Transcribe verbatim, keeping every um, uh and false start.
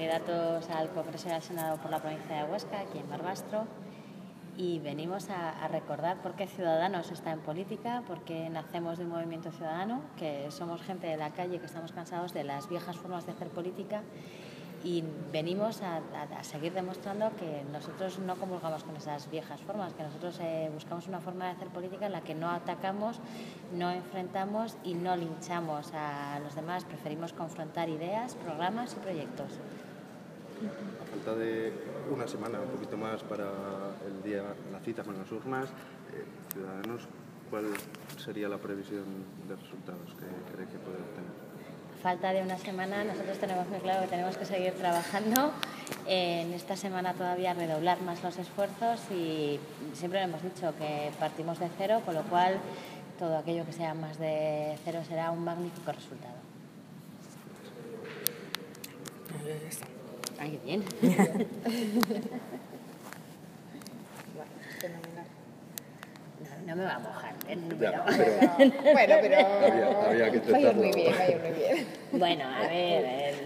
candidatos al Congreso y al Senado por la provincia de Huesca, aquí en Barbastro, y venimos a, a recordar por qué Ciudadanos está en política, por qué nacemos de un movimiento ciudadano, que somos gente de la calle, que estamos cansados de las viejas formas de hacer política, y venimos a, a, a seguir demostrando que nosotros no comulgamos con esas viejas formas, que nosotros eh, buscamos una forma de hacer política en la que no atacamos, no enfrentamos y no linchamos a los demás. Preferimos confrontar ideas, programas y proyectos. A falta de una semana, un poquito más para el día, la cita con las urnas, eh, Ciudadanos, ¿cuál sería la previsión de resultados que cree que puede obtener? Falta de una semana, nosotros tenemos muy claro que tenemos que seguir trabajando. En esta semana todavía redoblar más los esfuerzos y siempre le hemos dicho que partimos de cero, con lo cual todo aquello que sea más de cero será un magnífico resultado. Ay, qué bien. No, no me va a mojar el número. Ya, pero, Bueno, pero había, había que va a ir intentarlo. muy bien, va a ir muy bien. Bueno, a ver... El...